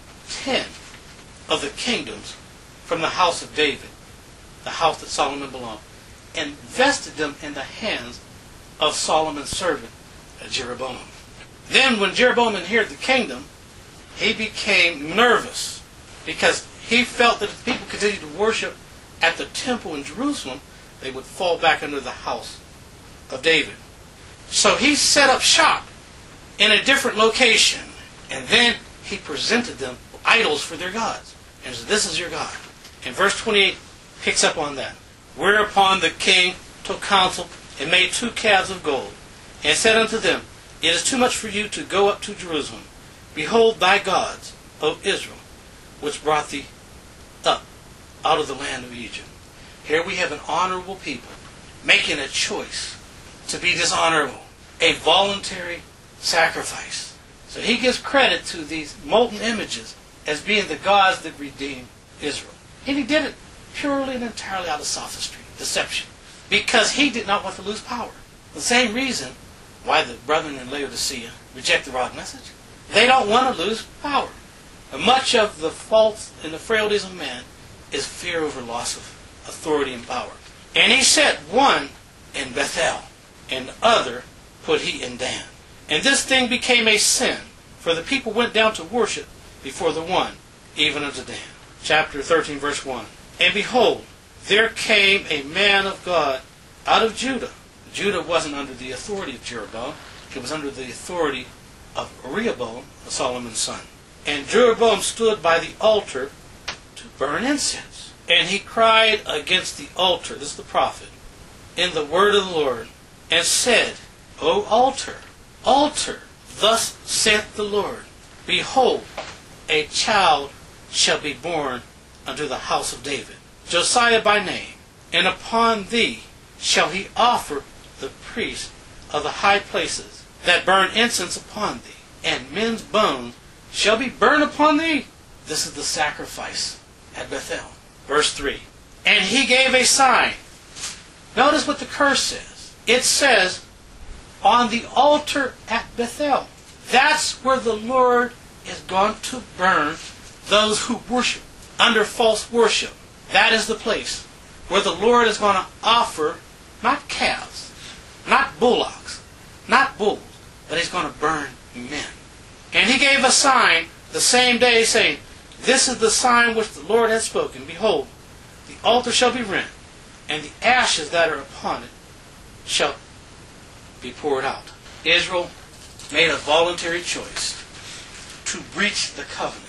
10 of the kingdoms from the house of David, the house that Solomon belonged, and vested them in the hands of Solomon's servant, Jeroboam. Then when Jeroboam inherited the kingdom, he became nervous because he felt that if people continued to worship at the temple in Jerusalem, they would fall back under the house of David. So he set up shop in a different location, and then he presented them idols for their gods. And said, "This is your God." And verse 28 picks up on that. Whereupon the king took counsel and made 2 calves of gold, and said unto them, "It is too much for you to go up to Jerusalem. Behold thy gods, O Israel, which brought thee up out of the land of Egypt." Here we have an honorable people making a choice to be dishonorable, a voluntary sacrifice. So he gives credit to these molten images as being the gods that redeemed Israel. And he did it purely and entirely out of sophistry, deception, because he did not want to lose power. The same reason why the brethren in Laodicea reject the rod message. They don't want to lose power. And much of the faults and the frailties of man is fear over loss of authority and power. And he set one in Bethel, and the other put he in Dan. And this thing became a sin, for the people went down to worship before the one, even unto Dan. Chapter 13, verse 1. And behold, there came a man of God out of Judah. Judah wasn't under the authority of Jeroboam. It was under the authority of Rehoboam, Solomon's son. And Jeroboam stood by the altar to burn incense. And he cried against the altar, this is the prophet, in the word of the Lord, and said, O altar, altar, thus saith the Lord, behold, a child shall be born unto the house of David, Josiah by name, and upon thee shall he offer the priests of the high places that burn incense upon thee, and men's bones shall be burned upon thee. This is the sacrifice at Bethel. Verse 3. And he gave a sign. Notice what the curse says. It says, on the altar at Bethel. That's where the Lord is going to burn those who worship under false worship. That is the place where the Lord is going to offer not calves, not bullocks, not bulls, but he's going to burn men. And he gave a sign the same day, saying, this is the sign which the Lord has spoken. Behold, the altar shall be rent, and the ashes that are upon it shall be poured out. Israel made a voluntary choice to breach the covenant.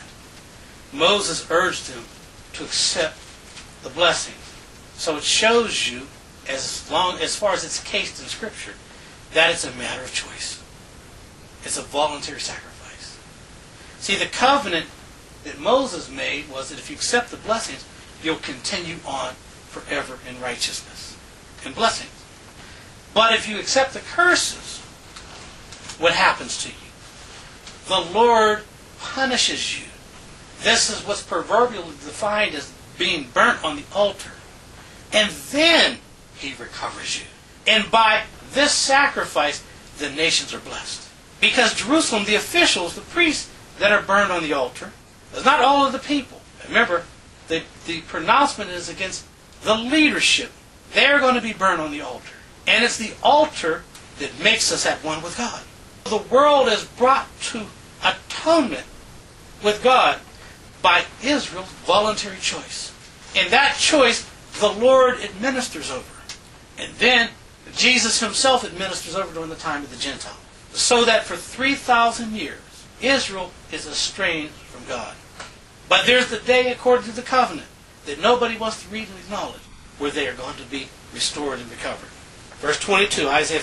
Moses urged them to accept the blessings. So it shows you, as far as it's cased in Scripture, that it's a matter of choice. It's a voluntary sacrifice. See, the covenant that Moses made was that if you accept the blessings, you'll continue on forever in righteousness and blessings. But if you accept the curses, what happens to you? The Lord punishes you. This is what's proverbially defined as being burnt on the altar. And then he recovers you. And by this sacrifice, the nations are blessed. Because Jerusalem, the officials, the priests that are burned on the altar, is not all of the people. Remember, the pronouncement is against the leadership. They're going to be burned on the altar. And it's the altar that makes us at one with God. The world is brought to atonement with God by Israel's voluntary choice. And that choice, the Lord administers over. And then Jesus himself administers over during the time of the Gentiles. So that for 3,000 years, Israel is estranged from God. But there's the day, according to the covenant, that nobody wants to read and acknowledge, where they are going to be restored and recovered. Verse 22, Isaiah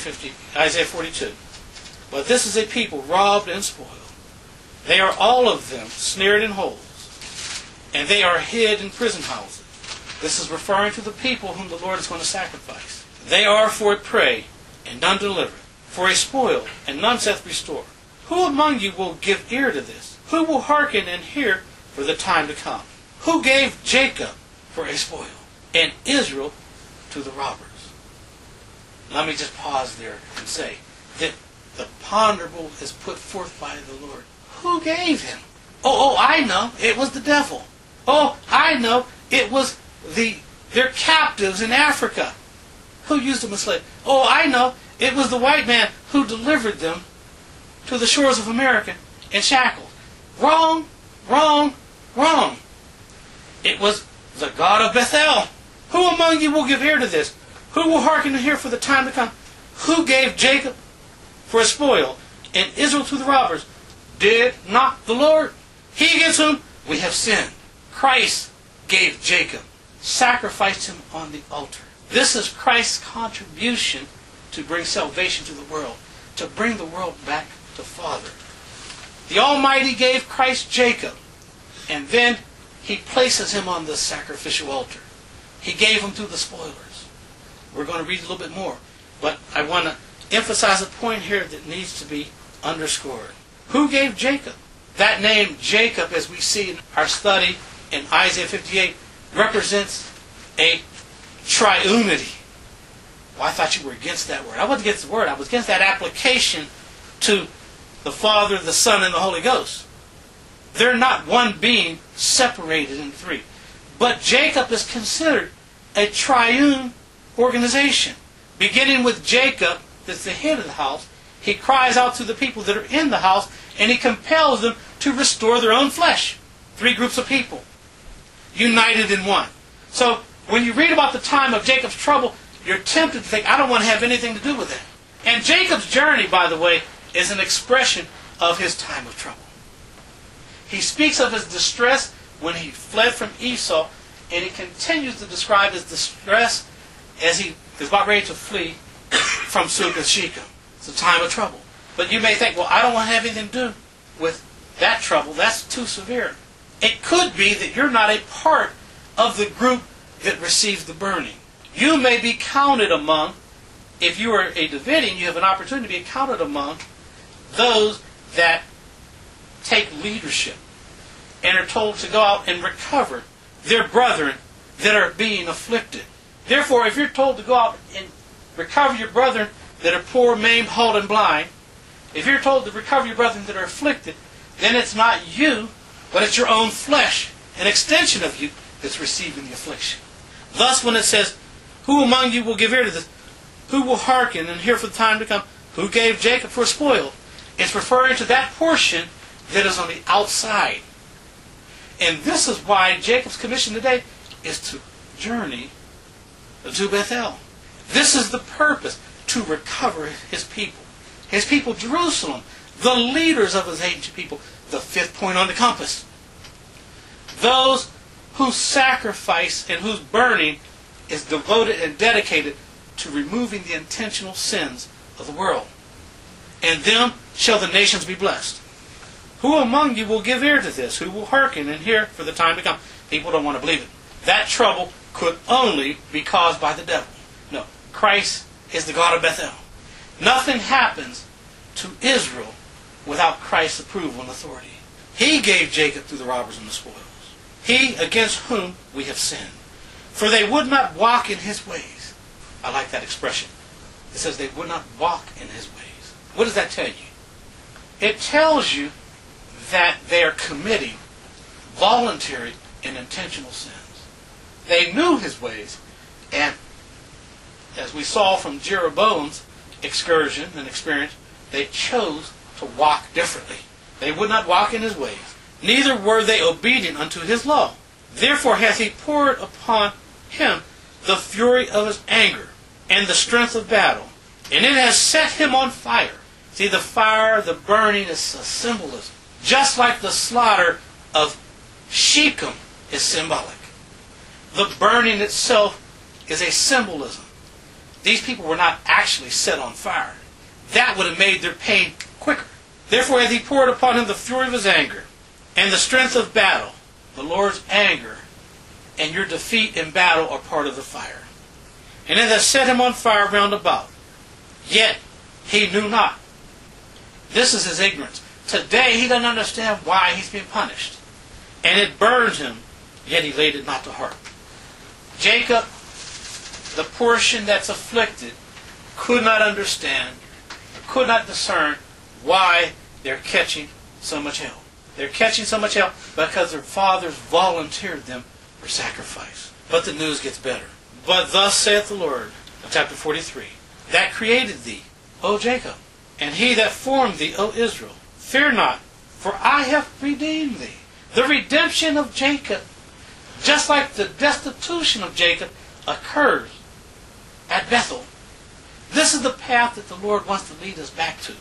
42. But this is a people robbed and spoiled. They are all of them snared in holes, and they are hid in prison houses. This is referring to the people whom the Lord is going to sacrifice. They are for a prey, and none delivereth, for a spoil, and none saith restore. Who among you will give ear to this? Who will hearken and hear for the time to come? Who gave Jacob for a spoil, and Israel to the robbers? Let me just pause there and say that the ponderable is put forth by the Lord. Who gave him? Oh, I know. It was the devil. Oh, I know. It was their captives in Africa. Who used them as slaves? Oh, I know. It was the white man who delivered them to the shores of America in shackles. Wrong, wrong, wrong. It was the God of Bethel. Who among you will give ear to this? Who will hearken and hear for the time to come? Who gave Jacob for a spoil, and Israel to the robbers? Did not the Lord? He against whom we have sinned. Christ gave Jacob, sacrificed him on the altar. This is Christ's contribution to bring salvation to the world, to bring the world back to Father. The Almighty gave Christ Jacob, and then he places him on the sacrificial altar. He gave him to the spoilers. We're going to read a little bit more, but I want to emphasize a point here that needs to be underscored. Who gave Jacob? That name Jacob, as we see in our study in Isaiah 58, represents a triunity. Well, I thought you were against that word. I wasn't against the word. I was against that application to the Father, the Son, and the Holy Ghost. They're not one being separated in three. But Jacob is considered a triune organization. Beginning with Jacob, that's the head of the house, he cries out to the people that are in the house, and he compels them to restore their own flesh. Three groups of people, united in one. So, when you read about the time of Jacob's trouble, you're tempted to think, I don't want to have anything to do with that. And Jacob's journey, by the way, is an expression of his time of trouble. He speaks of his distress when he fled from Esau, and he continues to describe his distress as he is about ready to flee from Suk and Shechem. It's a time of trouble. But you may think, well, I don't want to have anything to do with that trouble. That's too severe. It could be that you're not a part of the group that receives the burning. You may be counted among, if you are a Davidian, you have an opportunity to be counted among those that take leadership and are told to go out and recover their brethren that are being afflicted. Therefore, if you're told to go out and recover your brethren that are poor, maimed, halt, and blind, if you're told to recover your brethren that are afflicted, then it's not you, but it's your own flesh, an extension of you, that's receiving the affliction. Thus, when it says, who among you will give ear to this? Who will hearken and hear for the time to come? Who gave Jacob for a spoil? It's referring to that portion that is on the outside. And this is why Jacob's commission today is to journey to Bethel. This is the purpose, to recover his people. His people, Jerusalem, the leaders of his ancient people, the fifth point on the compass. Those whose sacrifice and whose burning is devoted and dedicated to removing the intentional sins of the world. And them shall the nations be blessed. Who among you will give ear to this? Who will hearken and hear for the time to come? People don't want to believe it. That trouble could only be caused by the devil. No, Christ is the God of Bethel. Nothing happens to Israel without Christ's approval and authority. He gave Jacob to the robbers and the spoils. He against whom we have sinned. For they would not walk in his ways. I like that expression. It says they would not walk in his ways. What does that tell you? It tells you that they are committing voluntary and intentional sins. They knew his ways, and as we saw from Jeroboam's excursion and experience, they chose to walk differently. They would not walk in his ways. Neither were they obedient unto his law. Therefore hath he poured upon him the fury of his anger and the strength of battle, and it has set him on fire. See, the fire, the burning is a symbolism. Just like the slaughter of Shechem is symbolic. The burning itself is a symbolism. These people were not actually set on fire. That would have made their pain quicker. Therefore hath he poured upon him the fury of his anger and the strength of battle. The Lord's anger and your defeat in battle are part of the fire. And it has set him on fire round about. Yet he knew not. This is his ignorance. Today he doesn't understand why he's being punished. And it burns him, yet he laid it not to heart. Jacob, the portion that's afflicted, could not understand, could not discern why they're catching so much hell. They're catching so much hell because their fathers volunteered them for sacrifice. But the news gets better. But thus saith the Lord, chapter 43, that created thee, O Jacob, and he that formed thee, O Israel, fear not, for I have redeemed thee. The redemption of Jacob, just like the destitution of Jacob, occurs at Bethel. This is the path that the Lord wants to lead us back to.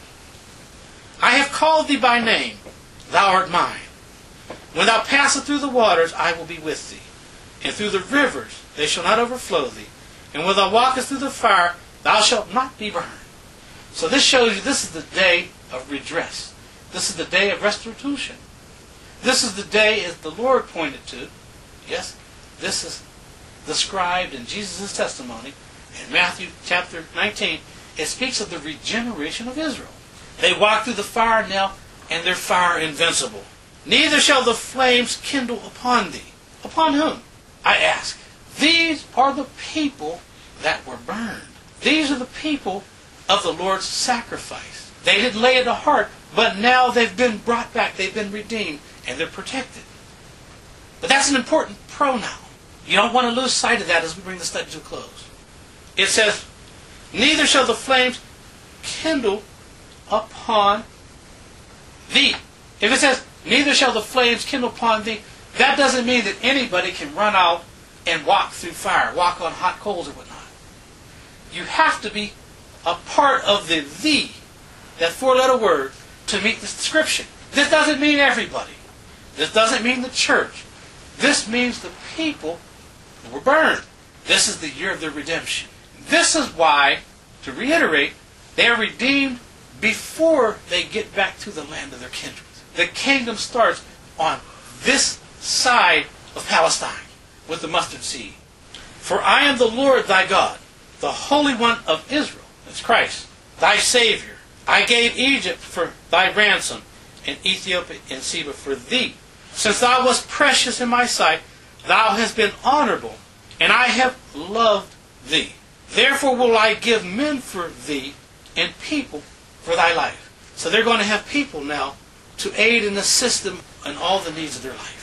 I have called thee by name, thou art mine. When thou passest through the waters, I will be with thee. And through the rivers, they shall not overflow thee. And when thou walkest through the fire, thou shalt not be burned. So this shows you this is the day of redress. This is the day of restitution. This is the day, as the Lord pointed to. Yes, this is described in Jesus' testimony in Matthew chapter 19. It speaks of the regeneration of Israel. They walk through the fire now, and their fire invincible. Neither shall the flames kindle upon thee. Upon whom? I ask. These are the people that were burned. These are the people of the Lord's sacrifice. They didn't lay it to heart, but now they've been brought back. They've been redeemed, and they're protected. But that's an important pronoun. You don't want to lose sight of that as we bring the study to a close. It says, neither shall the flames kindle upon thee. If it says, neither shall the flames kindle upon thee, that doesn't mean that anybody can run out and walk through fire, walk on hot coals or whatnot. You have to be a part of the thee, that four-letter word, to meet this description. This doesn't mean everybody. This doesn't mean the church. This means the people who were burned. This is the year of their redemption. This is why, to reiterate, they are redeemed before they get back to the land of their kindred. The kingdom starts on this side of Palestine with the mustard seed. For I am the Lord thy God, the Holy One of Israel. That's Christ, thy Savior. I gave Egypt for thy ransom, and Ethiopia and Seba for thee. Since thou wast precious in my sight, thou hast been honorable, and I have loved thee. Therefore will I give men for thee, and people for thy life. So they're going to have people now to aid and assist them in all the needs of their life.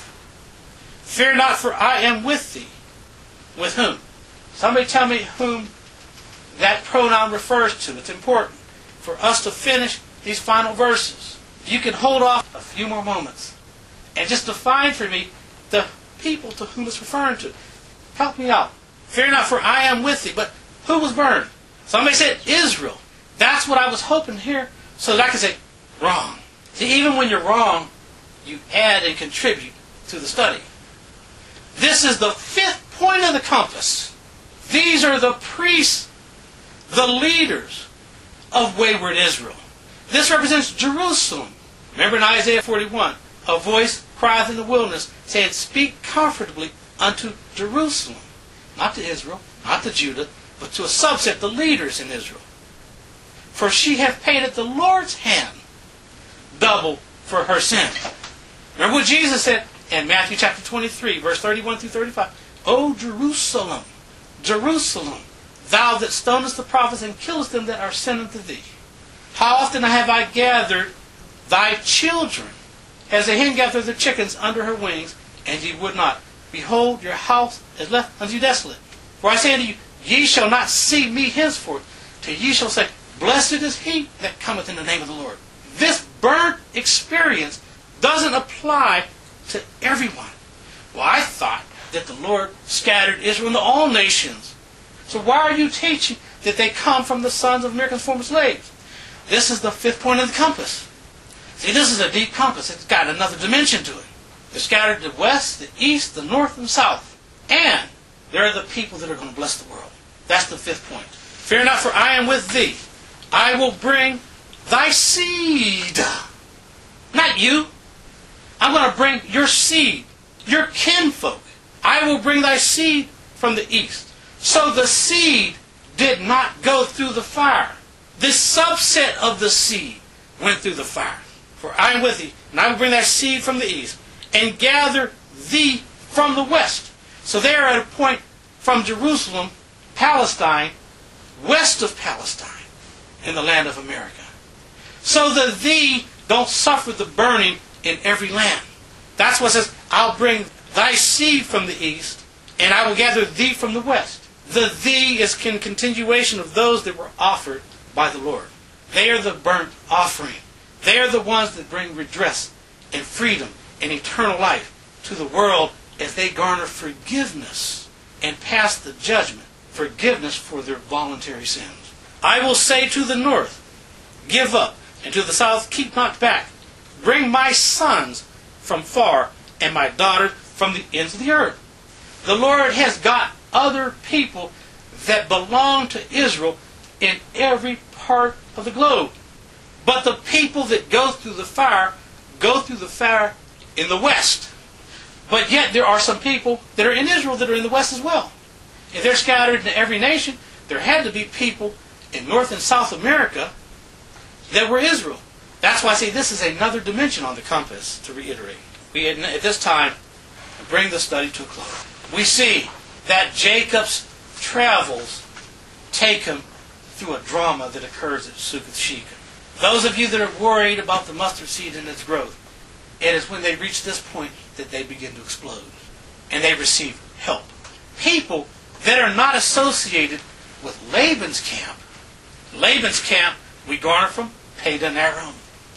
Fear not, for I am with thee. With whom? Somebody tell me whom that pronoun refers to. It's important for us to finish these final verses. You can hold off a few more moments and just define for me the people to whom it's referring to. Help me out. Fear not, for I am with thee. But who was burned? Somebody said Israel. That's what I was hoping here, so that I could say, wrong. See, even when you're wrong, you add and contribute to the study. This is the fifth point of the compass. These are the priests, the leaders of wayward Israel. This represents Jerusalem. Remember in Isaiah 41, a voice crieth in the wilderness, saying, speak comfortably unto Jerusalem. Not to Israel, not to Judah, but to a subset, the leaders in Israel. For she hath paid at the Lord's hand double for her sin. Remember what Jesus said in Matthew chapter 23, verse 31 through 35. O Jerusalem, Jerusalem, thou that stonest the prophets and killest them that are sent unto thee. How often have I gathered thy children, as a hen gathereth the chickens under her wings, and ye would not. Behold, your house is left unto you desolate. For I say unto you, ye shall not see me henceforth, till ye shall say, blessed is he that cometh in the name of the Lord. This burnt experience doesn't apply to everyone. Well, I thought that the Lord scattered Israel into all nations. So why are you teaching that they come from the sons of Americans former slaves? This is the fifth point of the compass. See, this is a deep compass. It's got another dimension to it. They're scattered to the west, the east, the north, and south. And they're the people that are going to bless the world. That's the fifth point. Fear not, for I am with thee. I will bring thy seed. Not you. I'm going to bring your seed, your kinfolk. I will bring thy seed from the east. So the seed did not go through the fire. This subset of the seed went through the fire. For I am with thee, and I will bring thy seed from the east, and gather thee from the west. So they are at a point from Jerusalem, Palestine, west of Palestine, in the land of America. So that thee don't suffer the burning in every land. That's what it says, I'll bring thy seed from the east, and I will gather thee from the west. The thee is in continuation of those that were offered by the Lord. They are the burnt offering. They are the ones that bring redress and freedom and eternal life to the world as they garner forgiveness and pass the judgment, forgiveness for their voluntary sins. I will say to the north, give up, and to the south, keep not back. Bring my sons from far, and my daughters from the ends of the earth. The Lord has got other people that belong to Israel in every part of the globe. But the people that go through the fire in the west. But yet there are some people that are in Israel that are in the west as well. If they're scattered into every nation, there had to be people in North and South America that were Israel. That's why I say this is another dimension on the compass, to reiterate. We, at this time, bring the study to a close. We see that Jacob's travels take him through a drama that occurs at Succoth Shechem. Those of you that are worried about the mustard seed and its growth, it is when they reach this point that they begin to explode. And they receive help. People that are not associated with Laban's camp. Laban's camp we garner from Padan Aram.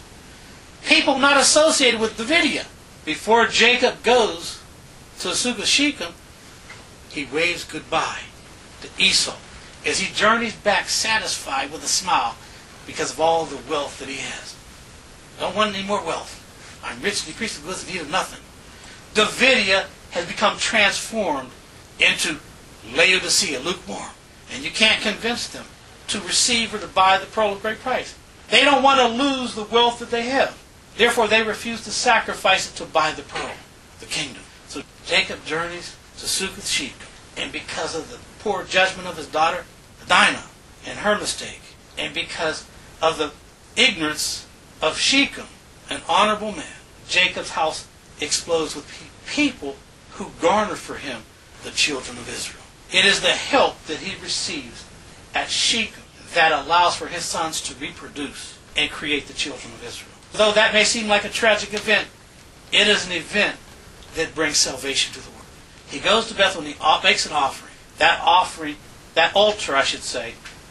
People not associated with Davidia. Before Jacob goes to Succoth Shechem, he waves goodbye to Esau as he journeys back satisfied with a smile because of all the wealth that he has. Don't want any more wealth. I'm rich and decreased with goods and need of nothing. Davidia has become transformed into Laodicea, lukewarm. And you can't convince them to receive or to buy the pearl of great price. They don't want to lose the wealth that they have. Therefore, they refuse to sacrifice it to buy the pearl, the kingdom. So Jacob journeys to Succoth Shechem. And because of the poor judgment of his daughter, Dinah, and her mistake, and because of the ignorance of Shechem, an honorable man, Jacob's house explodes with people who garner for him the children of Israel. It is the help that he receives at Shechem that allows for his sons to reproduce and create the children of Israel. Though that may seem like a tragic event, it is an event that brings salvation to the world. He goes to Bethel and he makes an offering. That offering, that altar I should say,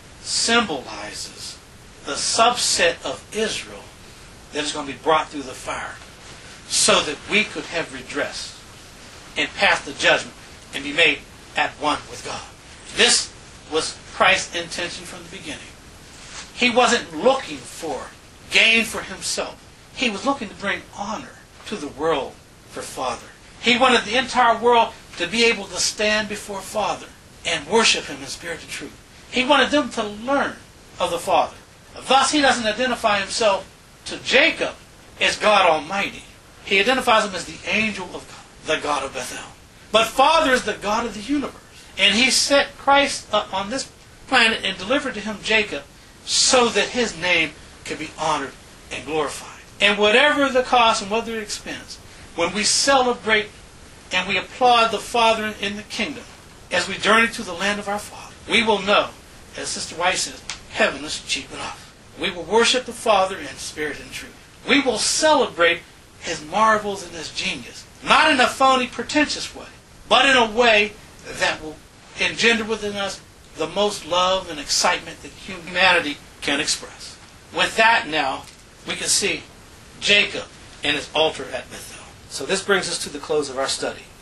symbolizes the subset of Israel that is going to be brought through the fire so that we could have redress and pass the judgment and be made at one with God. This was Christ's intention from the beginning. He wasn't looking for gain for himself. He was looking to bring honor to the world for Father. He wanted the entire world to be able to stand before Father and worship him in spirit and truth. He wanted them to learn of the Father. Thus, he doesn't identify himself to Jacob as God Almighty. He identifies him as the angel of God, the God of Bethel. But Father is the God of the universe. And he set Christ up on this planet and delivered to him Jacob so that his name could be honored and glorified. And whatever the cost and whatever the expense, when we celebrate and we applaud the Father in the kingdom, as we journey to the land of our Father, we will know, as Sister White says, heaven is cheap enough. We will worship the Father in spirit and truth. We will celebrate his marvels and his genius, not in a phony, pretentious way, but in a way that will engender within us the most love and excitement that humanity can express. With that now, we can see Jacob and his altar at Bethel. So this brings us to the close of our study.